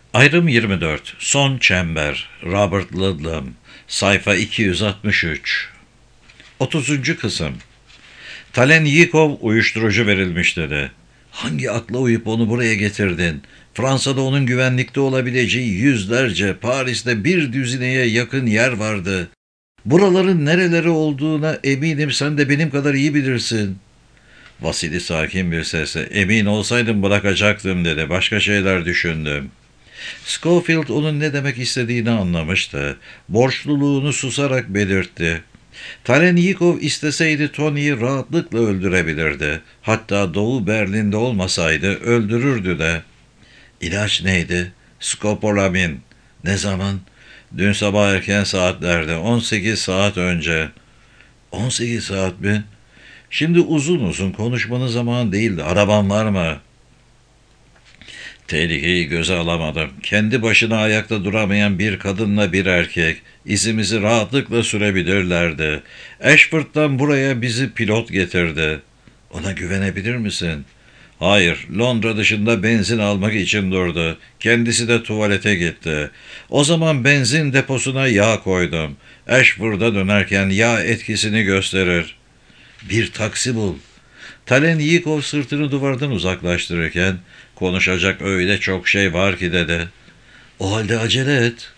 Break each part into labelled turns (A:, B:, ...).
A: Ayrım 24. Son Çember. Robert Ludlum. Sayfa 263. 30. Kısım. Talenyikov uyuşturucu verilmiş dedi. Hangi akla uyup onu buraya getirdin? Fransa'da onun güvenlikte olabileceği yüzlerce, Paris'te bir düzineye yakın yer vardı. Buraların nereleri olduğuna eminim, sen de benim kadar iyi bilirsin. Vasili sakin bir sesle, emin olsaydım bırakacaktım dedi. Başka şeyler düşündüm. Schofield onun ne demek istediğini anlamıştı. Borçluluğunu susarak belirtti. Talenyikov isteseydi Tony'yi rahatlıkla öldürebilirdi. Hatta Doğu Berlin'de olmasaydı öldürürdü de. İlaç neydi? Skopolamin. Ne zaman? Dün sabah erken saatlerde, 18 saat önce. 18 saat mi? Şimdi uzun uzun konuşmanın zamanı değildi. Araban var mı? Tehlikeyi göze alamadım. Kendi başına ayakta duramayan bir kadınla bir erkek izimizi rahatlıkla sürebilirlerdi. Ashford'dan buraya bizi pilot getirdi. Ona güvenebilir misin? Hayır, Londra dışında benzin almak için durdu. Kendisi de tuvalete gitti. O zaman benzin deposuna yağ koydum. Ashford'a dönerken yağ etkisini gösterir. Bir taksi bul. Talenyikov sırtını duvardan uzaklaştırırken, konuşacak öyle çok şey var ki dedi. O halde acele et.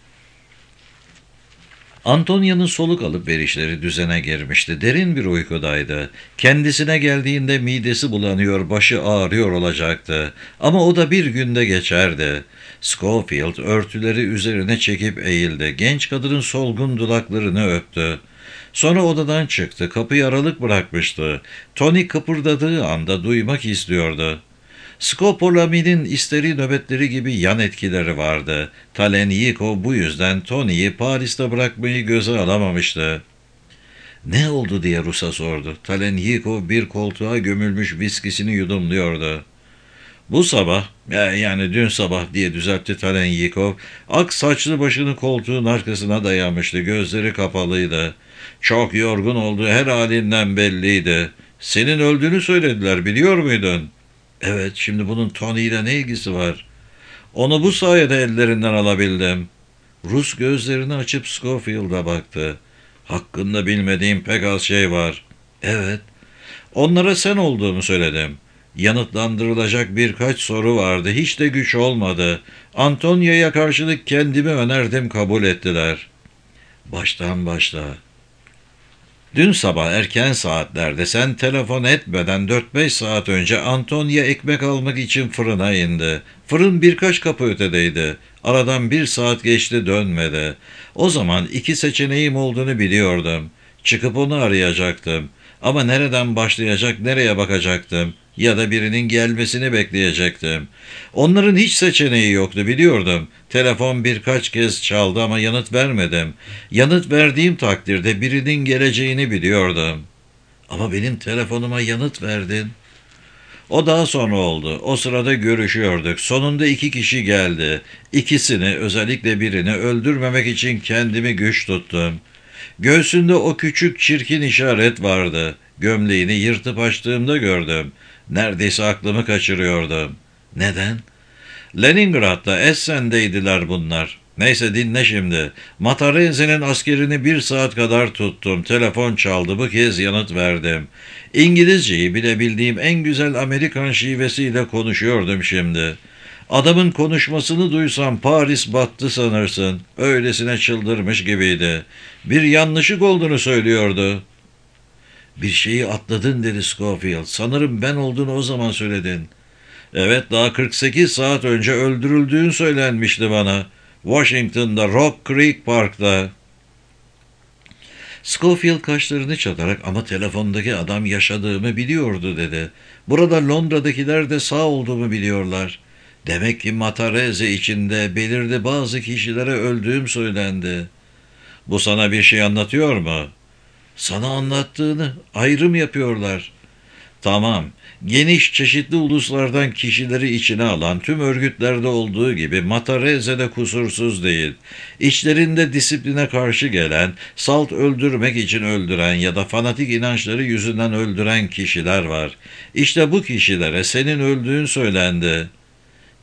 A: Antonya'nın soluk alıp verişleri düzene girmişti. Derin bir uykudaydı. Kendisine geldiğinde midesi bulanıyor, başı ağrıyor olacaktı. Ama o da bir günde geçerdi. Schofield örtüleri üzerine çekip eğildi. Genç kadının solgun dudaklarını öptü. Sonra odadan çıktı. Kapıyı aralık bırakmıştı. Tony kıpırdadığı anda duymak istiyordu. Skopolamin'in isteri nöbetleri gibi yan etkileri vardı. Talenyikov bu yüzden Tony'yi Paris'te bırakmayı göze alamamıştı. Ne oldu diye Rus'a sordu. Talenyikov bir koltuğa gömülmüş viskisini yudumluyordu. Bu sabah, yani dün sabah diye düzeltti Talenyikov, ak saçlı başını koltuğun arkasına dayamıştı, gözleri kapalıydı. Çok yorgun olduğu her halinden belliydi. Senin öldüğünü söylediler, biliyor muydun? Evet, şimdi bunun Tony ile ne ilgisi var? Onu bu sayede ellerinden alabildim. Rus gözlerini açıp Schofield'a baktı. Hakkında bilmediğim pek az şey var. Evet, onlara sen olduğunu söyledim. Yanıtlandırılacak birkaç soru vardı. Hiç de güç olmadı. Antonia'ya karşılık kendimi önerdim, kabul ettiler. Baştan başla. Dün sabah erken saatlerde sen telefon etmeden 4-5 saat önce Antonia ekmek almak için fırına indi. Fırın birkaç kapı ötedeydi. Aradan 1 saat geçti, dönmedi. O zaman 2 seçeneğim olduğunu biliyordum. Çıkıp onu arayacaktım. Ama nereden başlayacak, nereye bakacaktım? Ya da birinin gelmesini bekleyecektim. Onların hiç seçeneği yoktu, biliyordum. Telefon birkaç kez çaldı ama yanıt vermedim. Yanıt verdiğim takdirde birinin geleceğini biliyordum. Ama benim telefonuma yanıt verdin. O daha sonra oldu. O sırada görüşüyorduk. Sonunda 2 kişi geldi. İkisini, özellikle birini öldürmemek için kendimi güç tuttum. Göğsünde o küçük çirkin işaret vardı. Gömleğini yırtıp açtığımda gördüm. Neredeyse aklımı kaçırıyordum. Neden? Leningrad'da, Essen'deydiler bunlar. Neyse, dinle şimdi. Matarese'nin askerini 1 saat kadar tuttum. Telefon çaldı. Bu kez yanıt verdim. İngilizceyi bilebildiğim en güzel Amerikan şivesiyle konuşuyordum şimdi. Adamın konuşmasını duysam Paris battı sanırsın. Öylesine çıldırmış gibiydi. Bir yanlışlık olduğunu söylüyordu. Bir şeyi atladın dedi Schofield. Sanırım ben olduğunu o zaman söyledin. Evet, daha 48 saat önce öldürüldüğün söylenmişti bana. Washington'da, Rock Creek Park'ta. Schofield kaşlarını çatarak ama telefondaki adam yaşadığımı biliyordu dedi. Burada Londra'dakiler de sağ olduğumu biliyorlar. Demek ki Matarese içinde belirli bazı kişilere öldüğüm söylendi. Bu sana bir şey anlatıyor mu? Sana anlattığını ayrım yapıyorlar. Tamam, geniş çeşitli uluslardan kişileri içine alan tüm örgütlerde olduğu gibi Matarese'de kusursuz değil. İçlerinde disipline karşı gelen, salt öldürmek için öldüren ya da fanatik inançları yüzünden öldüren kişiler var. İşte bu kişilere senin öldüğün söylendi.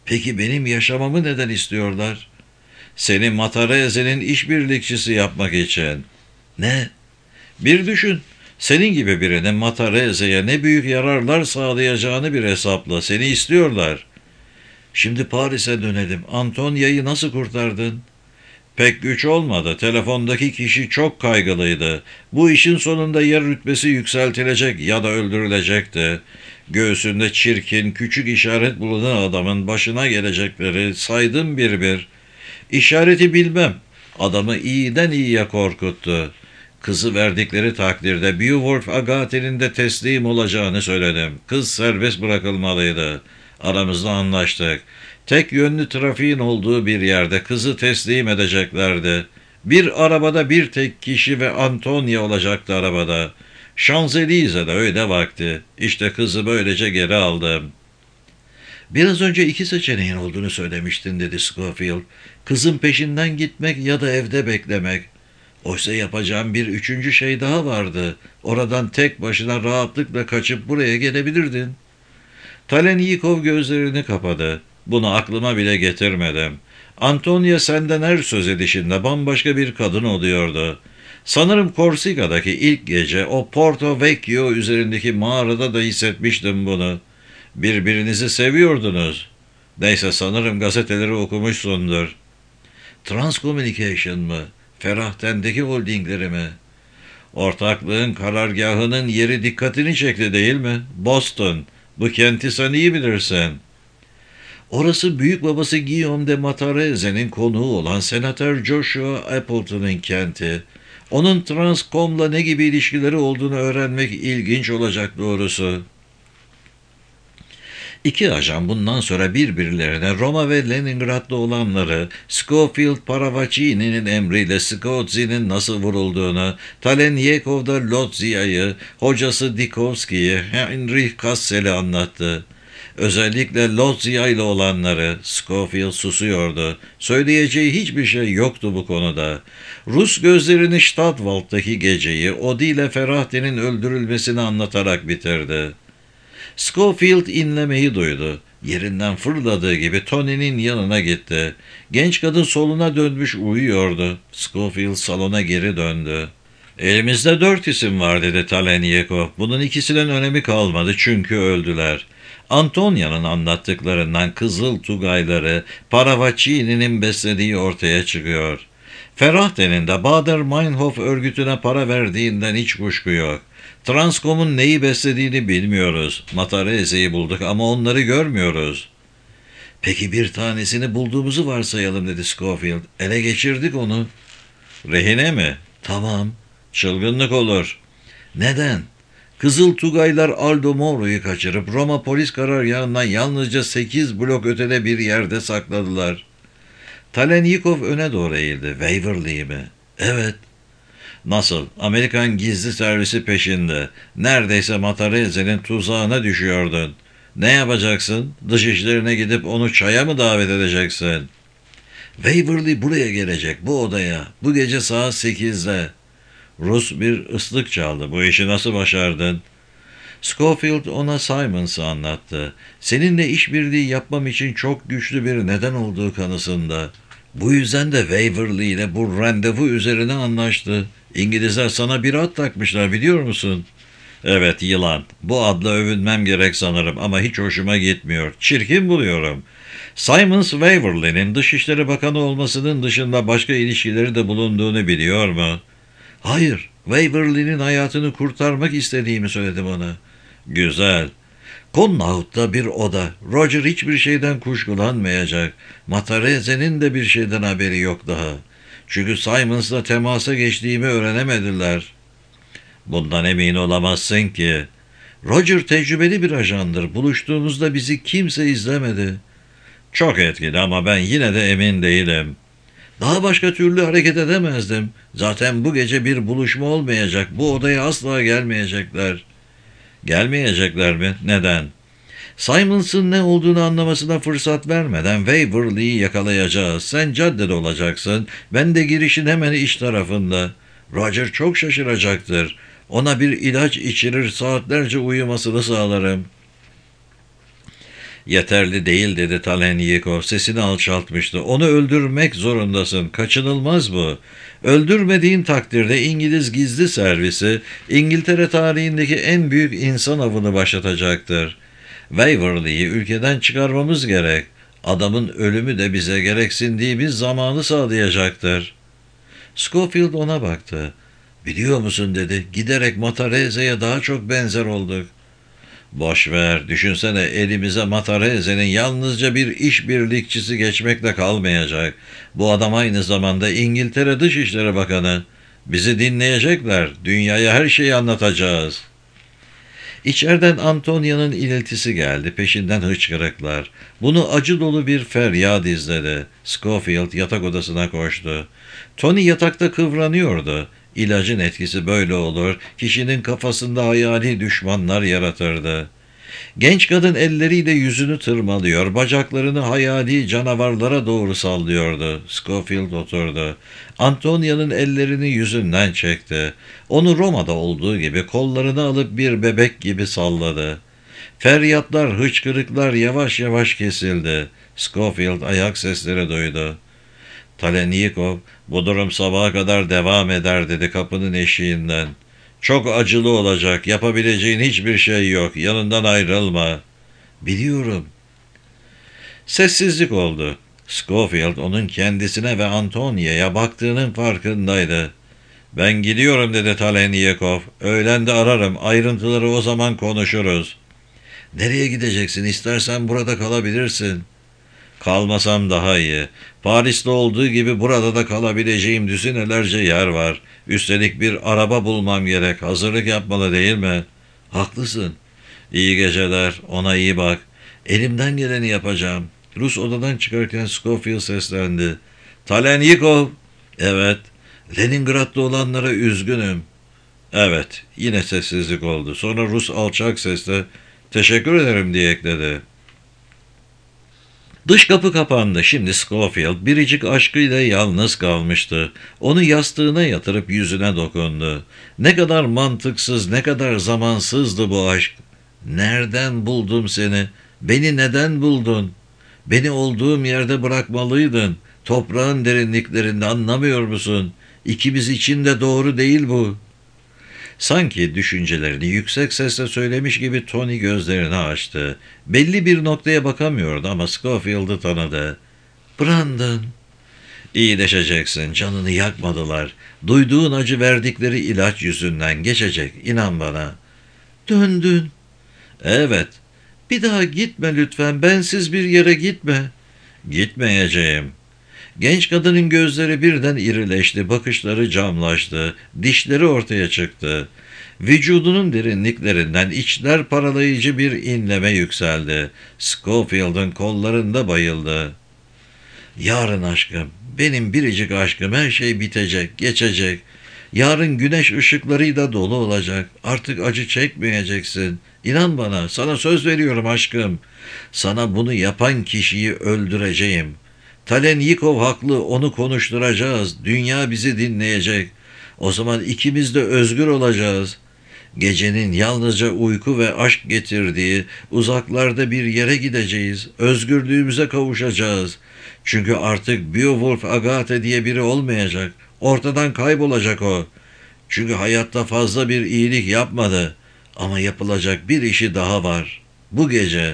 A: Peki benim yaşamamı neden istiyorlar? Seni Matareze'nin işbirlikçisi yapmak için. Ne? Bir düşün. Senin gibi birinin Matareze'ye ne büyük yararlar sağlayacağını bir hesapla. Seni istiyorlar. Şimdi Paris'e dönelim. Antonia'yı nasıl kurtardın? Pek güç olmadı. Telefondaki kişi çok kaygılıydı. Bu işin sonunda ya rütbesi yükseltilecek ya da öldürülecekti. Göğsünde çirkin, küçük işaret bulunan adamın başına gelecekleri saydım bir bir. İşareti bilmem. Adamı iyiden iyiye korkuttu. Kızı verdikleri takdirde Beowulf Agate'nin de teslim olacağını söyledim. Kız serbest bırakılmalıydı. Aramızda anlaştık. Tek yönlü trafiğin olduğu bir yerde kızı teslim edeceklerdi. Bir arabada bir tek kişi ve Antonia olacaktı arabada. Şanzelize'de öyle vakti. İşte kızı böylece geri aldım. Biraz önce iki seçeneğin olduğunu söylemiştin dedi Scofield. Kızın peşinden gitmek ya da evde beklemek. Oysa yapacağım bir üçüncü şey daha vardı. Oradan tek başına rahatlıkla kaçıp buraya gelebilirdin. Talenikov gözlerini kapadı. Bunu aklıma bile getirmedim. Antonia senden her söz edişinde bambaşka bir kadın oluyordu. Sanırım Korsika'daki ilk gece o Porto Vecchio üzerindeki mağarada da hissetmiştim bunu. Birbirinizi seviyordunuz. Neyse sanırım gazeteleri okumuşsundur. Transcommunication mı? Ferahten'deki holdingleri mi? Ortaklığın karargahının yeri dikkatini çekti değil mi? Boston. Bu kenti sen iyi bilirsin. Orası büyük babası Guillaume de Matareze'nin konuğu olan Senatör Joshua Appleton'ın kenti. Onun Transcom'la ne gibi ilişkileri olduğunu öğrenmek ilginç olacak doğrusu. İki ajan bundan sonra birbirlerine Roma ve Leningrad'da olanları, Scofield Paravacini'nin emriyle Skotzi'nin nasıl vurulduğunu, Talenyekov'da Lodzia'yı, hocası Dikovski'yi, Heinrich Kassel'i anlattı. Özellikle Lodzia ile olanları. Scofield susuyordu. Söyleyeceği hiçbir şey yoktu bu konuda. Rus gözlerini Stadtwald'daki geceyi, Odi ile Ferahten'in öldürülmesini anlatarak bitirdi. Scofield inlemeyi duydu. Yerinden fırladığı gibi Tony'nin yanına gitti. Genç kadın soluna dönmüş uyuyordu. Scofield salona geri döndü. Elimizde 4 isim var dedi Talenyekov. Bunun ikisinin önemi kalmadı çünkü öldüler. Antonia'nın anlattıklarından Kızıl Tugayları Paravacini'nin beslediği ortaya çıkıyor. Ferahten'in de Bader-Meinhof örgütüne para verdiğinden hiç kuşku yok. Transcom'un neyi beslediğini bilmiyoruz. Matareze'yi bulduk ama onları görmüyoruz. Peki bir tanesini bulduğumuzu varsayalım dedi Scofield. Ele geçirdik onu. Rehine mi? Tamam. Çılgınlık olur. Neden? Kızıl Tugaylar Aldo Moro'yu kaçırıp Roma polis karargahından yalnızca 8 blok ötede bir yerde sakladılar. Talenikov öne doğru eğildi. Waverly mi? Evet. Nasıl? Amerikan gizli servisi peşinde. Neredeyse Matareze'nin tuzağına düşüyordun. Ne yapacaksın? Dışişlerine gidip onu çaya mı davet edeceksin? Waverly buraya gelecek, bu odaya. Bu gece saat 8'de. Rus bir ıslık çaldı. Bu işi nasıl başardın? Scofield ona Simons'ı anlattı. Seninle işbirliği yapmam için çok güçlü bir neden olduğu kanısında. Bu yüzden de Waverly ile bu randevu üzerine anlaştı. İngilizler sana bir ad takmışlar biliyor musun? Evet yılan. Bu adla övünmem gerek sanırım ama hiç hoşuma gitmiyor. Çirkin buluyorum. Simons Waverly'nin Dışişleri Bakanı olmasının dışında başka ilişkileri de bulunduğunu biliyor mu? Hayır, Waverly'nin hayatını kurtarmak istediğimi söyledim ona. Güzel. Connaught'ta bir oda. Roger hiçbir şeyden kuşkulanmayacak. Matareze'nin de bir şeyden haberi yok daha. Çünkü Simons'la temasa geçtiğimi öğrenemediler. Bundan emin olamazsın ki. Roger tecrübeli bir ajandır. Buluştuğumuzda bizi kimse izlemedi. Çok etkili ama ben yine de emin değilim. Daha başka türlü hareket edemezdim. Zaten bu gece bir buluşma olmayacak. Bu odaya asla gelmeyecekler. Gelmeyecekler mi? Neden? Simons'ın ne olduğunu anlamasına fırsat vermeden Waverly'yi yakalayacağız. Sen caddede olacaksın. Ben de girişin hemen iç tarafında. Roger çok şaşıracaktır. Ona bir ilaç içirir, saatlerce uyumasını sağlarım. Yeterli değil dedi Talenyikov, sesini alçaltmıştı. Onu öldürmek zorundasın, kaçınılmaz bu. Öldürmediğin takdirde İngiliz gizli servisi İngiltere tarihindeki en büyük insan avını başlatacaktır. Waverley'i ülkeden çıkarmamız gerek. Adamın ölümü de bize gereksindiğimiz zamanı sağlayacaktır. Scofield ona baktı. Biliyor musun dedi, giderek Matarese'ye daha çok benzer olduk. Boş ver, düşünsene elimize Matarese'nin yalnızca bir işbirlikçisi geçmekle kalmayacak. Bu adam aynı zamanda İngiltere Dışişleri Bakanı. Bizi dinleyecekler, dünyaya her şeyi anlatacağız. İçeriden Antonia'nın iniltisi geldi, peşinden hıçkırıklar. Bunu acı dolu bir feryat izledi. Scofield yatak odasına koştu. Tony yatakta kıvranıyordu. İlacın etkisi böyle olur, kişinin kafasında hayali düşmanlar yaratırdı. Genç kadın elleriyle yüzünü tırmalıyor, bacaklarını hayali canavarlara doğru sallıyordu. Scofield oturdu. Antonia'nın ellerini yüzünden çekti. Onu Roma'da olduğu gibi kollarını alıp bir bebek gibi salladı. Feryatlar, hıçkırıklar yavaş yavaş kesildi. Scofield ayak sesleri duydu. Talenyikov, bu durum sabaha kadar devam eder dedi kapının eşiğinden. Çok acılı olacak, yapabileceğin hiçbir şey yok, yanından ayrılma. Biliyorum. Sessizlik oldu. Scofield onun kendisine ve Antonia'ya baktığının farkındaydı. Ben gidiyorum dedi Talenyikov. Öğlen de ararım, ayrıntıları o zaman konuşuruz. Nereye gideceksin, istersen burada kalabilirsin. Kalmasam daha iyi. Paris'te olduğu gibi burada da kalabileceğim düzinelerce yer var. Üstelik bir araba bulmam gerek. Hazırlık yapmalı değil mi? Haklısın. İyi geceler. Ona iyi bak. Elimden geleni yapacağım. Rus odadan çıkarken Scofield seslendi. Talenyikov. Evet. Leningrad'da olanlara üzgünüm. Evet. Yine sessizlik oldu. Sonra Rus alçak sesle teşekkür ederim diye ekledi. Dış kapı kapandı. Şimdi Scofield biricik aşkıyla yalnız kalmıştı. Onu yastığına yatırıp yüzüne dokundu. Ne kadar mantıksız, ne kadar zamansızdı bu aşk. Nereden buldum seni? Beni neden buldun? Beni olduğum yerde bırakmalıydın. Toprağın derinliklerinde, anlamıyor musun? İkimiz için de doğru değil bu. Sanki düşüncelerini yüksek sesle söylemiş gibi Tony gözlerini açtı. Belli bir noktaya bakamıyordu ama Scofield'ı tanıdı. Brandon, iyileşeceksin, canını yakmadılar. Duyduğun acı verdikleri ilaç yüzünden geçecek, inan bana. Döndün. Evet. Bir daha gitme lütfen, bensiz bir yere gitme. Gitmeyeceğim. Genç kadının gözleri birden irileşti, bakışları camlaştı, dişleri ortaya çıktı. Vücudunun derinliklerinden içler paralayıcı bir inleme yükseldi. Scofield'ın kollarında bayıldı. Yarın aşkım, benim biricik aşkım, her şey bitecek, geçecek. Yarın güneş ışıklarıyla dolu olacak. Artık acı çekmeyeceksin. İnan bana, sana söz veriyorum aşkım. Sana bunu yapan kişiyi öldüreceğim. Talenyikov haklı, onu konuşturacağız. Dünya bizi dinleyecek. O zaman ikimiz de özgür olacağız. Gecenin yalnızca uyku ve aşk getirdiği uzaklarda bir yere gideceğiz. Özgürlüğümüze kavuşacağız. Çünkü artık Beowulf Agathe diye biri olmayacak. Ortadan kaybolacak o. Çünkü hayatta fazla bir iyilik yapmadı. Ama yapılacak bir işi daha var. Bu gece.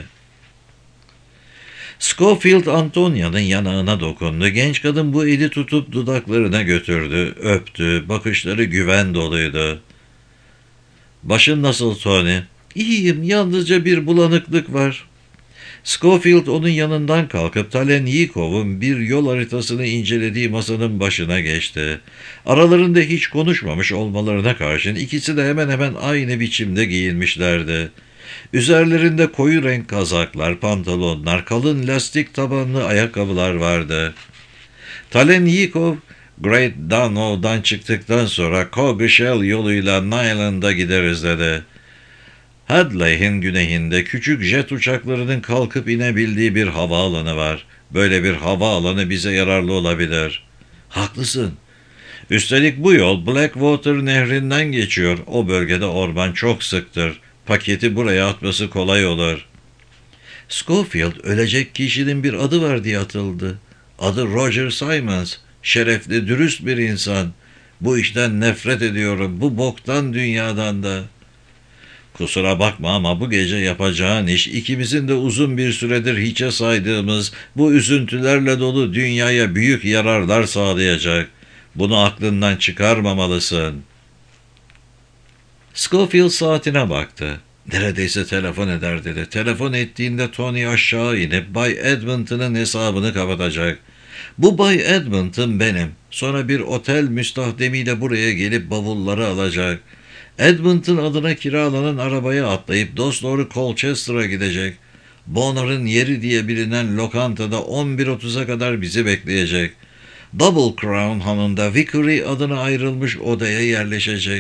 A: Scofield Antonia'nın yanağına dokundu. Genç kadın bu eli tutup dudaklarına götürdü, öptü. Bakışları güven doluydu. Başın nasıl Tony? İyiyim, yalnızca bir bulanıklık var. Scofield onun yanından kalkıp Talenyikov'un bir yol haritasını incelediği masanın başına geçti. Aralarında hiç konuşmamış olmalarına karşın ikisi de hemen hemen aynı biçimde giyinmişlerdi. Üzerlerinde koyu renk kazaklar, pantolonlar, kalın lastik tabanlı ayakkabılar vardı. Talenyikov, Great Dunow'dan çıktıktan sonra Coggeshall yoluyla Nyland'a gideriz dedi. Hadley'in güneyinde küçük jet uçaklarının kalkıp inebildiği bir havaalanı var. Böyle bir havaalanı bize yararlı olabilir. Haklısın. Üstelik bu yol Blackwater nehrinden geçiyor. O bölgede orman çok sıktır. Paketi buraya atması kolay olur. Scofield ölecek kişinin bir adı var diye atıldı. Adı Roger Simons. Şerefli, dürüst bir insan. Bu işten nefret ediyorum. Bu boktan dünyadan da. Kusura bakma ama bu gece yapacağın iş ikimizin de uzun bir süredir hiçe saydığımız bu üzüntülerle dolu dünyaya büyük yararlar sağlayacak. Bunu aklından çıkarmamalısın. Scofield saatine baktı. Neredeyse telefon eder dedi. Telefon ettiğinde Tony aşağı inip Bay Edmonton'ın hesabını kapatacak. Bu Bay Edmonton benim. Sonra bir otel müstahdemiyle buraya gelip bavulları alacak. Edmonton adına kiralanan arabaya atlayıp dosdoğru Colchester'a gidecek. Bonner'ın yeri diye bilinen lokantada 11.30'a kadar bizi bekleyecek. Double Crown Hanı'nda Vickery adına ayrılmış odaya yerleşecek.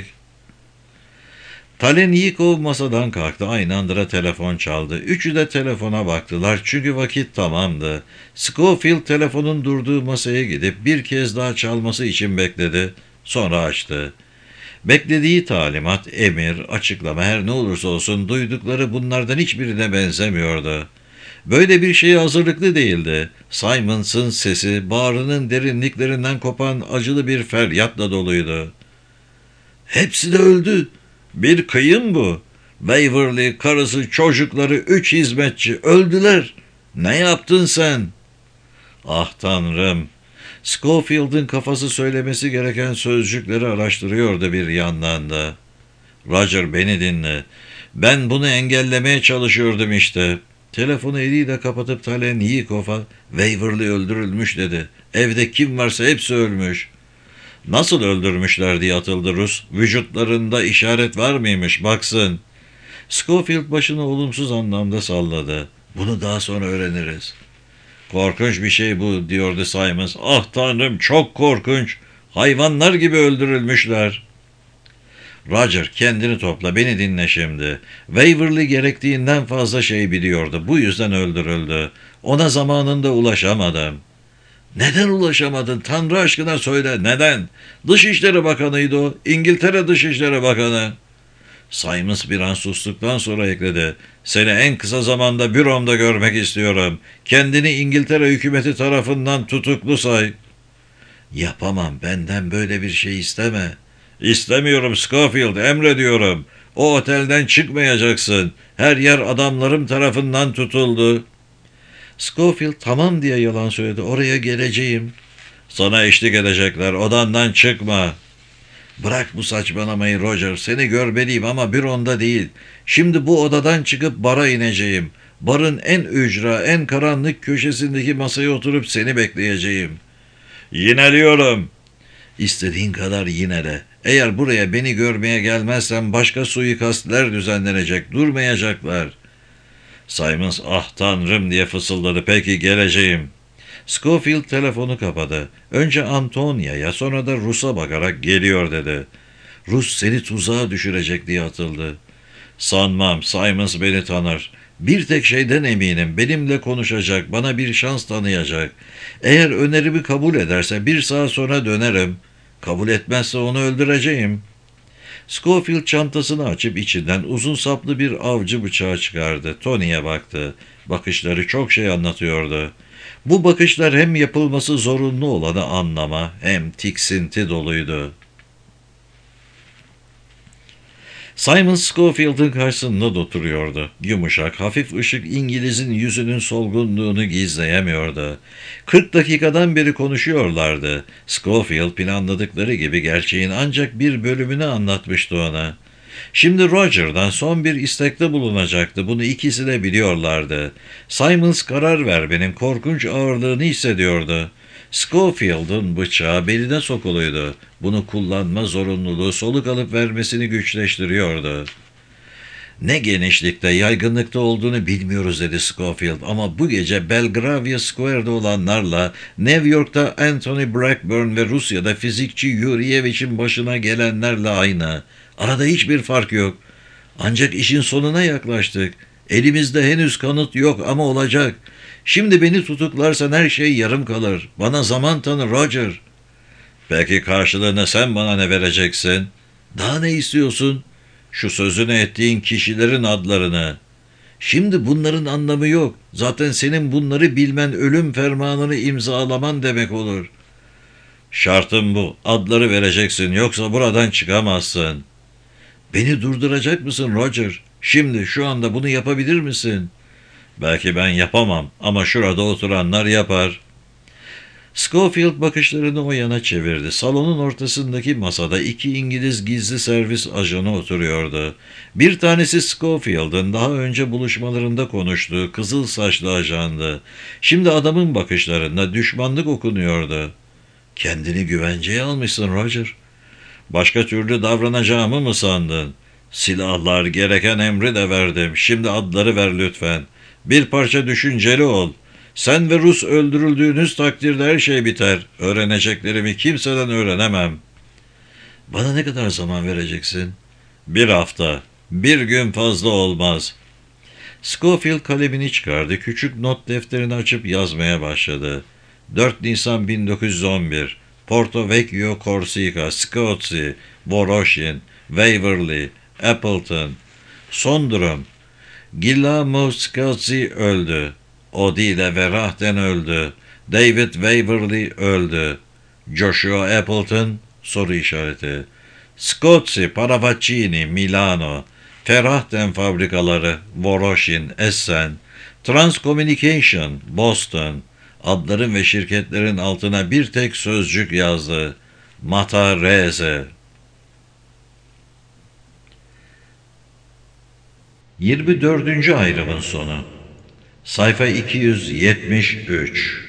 A: Talenikov masadan kalktı. Aynı anda telefon çaldı. Üçü de telefona baktılar çünkü vakit tamamdı. Scofield telefonun durduğu masaya gidip bir kez daha çalması için bekledi. Sonra açtı. Beklediği talimat, emir, açıklama her ne olursa olsun duydukları bunlardan hiçbirine benzemiyordu. Böyle bir şeye hazırlıklı değildi. Simons'ın sesi bağrının derinliklerinden kopan acılı bir feryatla doluydu. "Hepsi de öldü. Bir kıyım bu. Waverly, karısı, çocukları, 3 hizmetçi öldüler. Ne yaptın sen?" Ah Tanrım! Scofield'ın kafası söylemesi gereken sözcükleri araştırıyordu bir yandan da. "Roger, beni dinle. Ben bunu engellemeye çalışıyordum işte." Telefonu eliyle kapatıp Talenikova "Waverly öldürülmüş" dedi. "Evde kim varsa hepsi ölmüş." "Nasıl öldürmüşler?" diye atıldı Rus. "Vücutlarında işaret var mıymış? Baksın." Scofield başını olumsuz anlamda salladı. "Bunu daha sonra öğreniriz." "Korkunç bir şey bu," diyordu Simons. "Ah Tanrım, çok korkunç. Hayvanlar gibi öldürülmüşler." "Roger, kendini topla, beni dinle şimdi. Waverly gerektiğinden fazla şey biliyordu. Bu yüzden öldürüldü. Ona zamanında ulaşamadım." "Neden ulaşamadın? Tanrı aşkına söyle, neden? Dışişleri Bakanıydı o. İngiltere Dışişleri Bakanı." Simons bir an sustuktan sonra ekledi. "Seni en kısa zamanda büromda görmek istiyorum. Kendini İngiltere hükümeti tarafından tutuklu say." "Yapamam, benden böyle bir şey isteme." "İstemiyorum Scofield, emrediyorum. O otelden çıkmayacaksın. Her yer adamlarım tarafından tutuldu." Scofield tamam diye yalan söyledi. "Oraya geleceğim." "Sana eşlik edecekler, odandan çıkma." "Bırak bu saçmalamayı Roger, seni görmeliyim ama büronda değil. Şimdi bu odadan çıkıp bara ineceğim. Barın en ücra, en karanlık köşesindeki masaya oturup seni bekleyeceğim." "Yineliyorum." "İstediğin kadar yinele. Eğer buraya beni görmeye gelmezsen başka suikastler düzenlenecek, durmayacaklar." Simons "Ah Tanrım" diye fısıldadı. "Peki, geleceğim." Scofield telefonu kapadı. Önce Antonia'ya, sonra da Rus'a bakarak "Geliyor" dedi. "Rus seni tuzağa düşürecek" diye atıldı. "Sanmam, Simons beni tanır. Bir tek şeyden eminim, benimle konuşacak, bana bir şans tanıyacak. Eğer önerimi kabul ederse 1 saat sonra dönerim. Kabul etmezse onu öldüreceğim." Scofield çantasını açıp içinden uzun saplı bir avcı bıçağı çıkardı. Tony'ye baktı. Bakışları çok şey anlatıyordu. Bu bakışlar hem yapılması zorunlu olanı anlama hem tiksinti doluydu. Simon Scofield'ın karşısında oturuyordu. Yumuşak, hafif ışık İngiliz'in yüzünün solgunluğunu gizleyemiyordu. 40 dakikadan beri konuşuyorlardı. Scofield planladıkları gibi gerçeğin ancak bir bölümünü anlatmıştı ona. Şimdi Roger'dan son bir istekte bulunacaktı. Bunu ikisi de biliyorlardı. Simons karar vermenin korkunç ağırlığını hissediyordu. Scofield'ın bıçağı beline sokuluydu. Bunu kullanma zorunluluğu soluk alıp vermesini güçleştiriyordu. "Ne genişlikte, yaygınlıkta olduğunu bilmiyoruz," dedi Scofield, "ama bu gece Belgravia Square'da olanlarla New York'ta Anthony Blackburn ve Rusya'da fizikçi Yurievich'in başına gelenlerle aynı. Arada hiçbir fark yok. Ancak işin sonuna yaklaştık. Elimizde henüz kanıt yok ama olacak. Şimdi beni tutuklarsan her şey yarım kalır. Bana zaman tanı Roger." "Peki karşılığında sen bana ne vereceksin?" "Daha ne istiyorsun?" "Şu sözünü ettiğin kişilerin adlarını." Şimdi bunların anlamı yok. Zaten senin bunları bilmen ölüm fermanını imzalaman demek olur. Şartım bu. Adları vereceksin yoksa buradan çıkamazsın. Beni durduracak mısın Roger? Şimdi şu anda bunu yapabilir misin? Belki ben yapamam ama şurada oturanlar yapar. Schofield bakışlarını o yana çevirdi. Salonun ortasındaki masada iki İngiliz gizli servis ajanı oturuyordu. Bir tanesi Schofield'ın daha önce buluşmalarında konuştuğu kızıl saçlı ajandı. Şimdi adamın bakışlarında düşmanlık okunuyordu. Kendini güvenceye almışsın Roger. Başka türlü davranacağımı mı sandın? Silahlar gereken emri de verdim. Şimdi adları ver lütfen. Bir parça düşünceli ol. Sen ve Rus öldürüldüğünüz takdirde her şey biter. Öğreneceklerimi kimseden öğrenemem. Bana ne kadar zaman vereceksin? Bir hafta. Bir gün fazla olmaz. Scofield kalemini çıkardı. Küçük not defterini açıp yazmaya başladı. 4 Nisan 1911. Porto Vecchio, Korsika, Scozzi, Voroshin, Waverly, Appleton. Son durum. Guillermo Scozzi öldü. Odile Verahten öldü. David Waverly öldü. Joshua Appleton soru işareti. Scozzi, Paravaccini, Milano. Ferahten fabrikaları, Voroshin, Essen. Transcommunication, Boston. Adların ve şirketlerin altına bir tek sözcük yazdı. Mata Reze. 24. ayrımın sonu. Sayfa 273.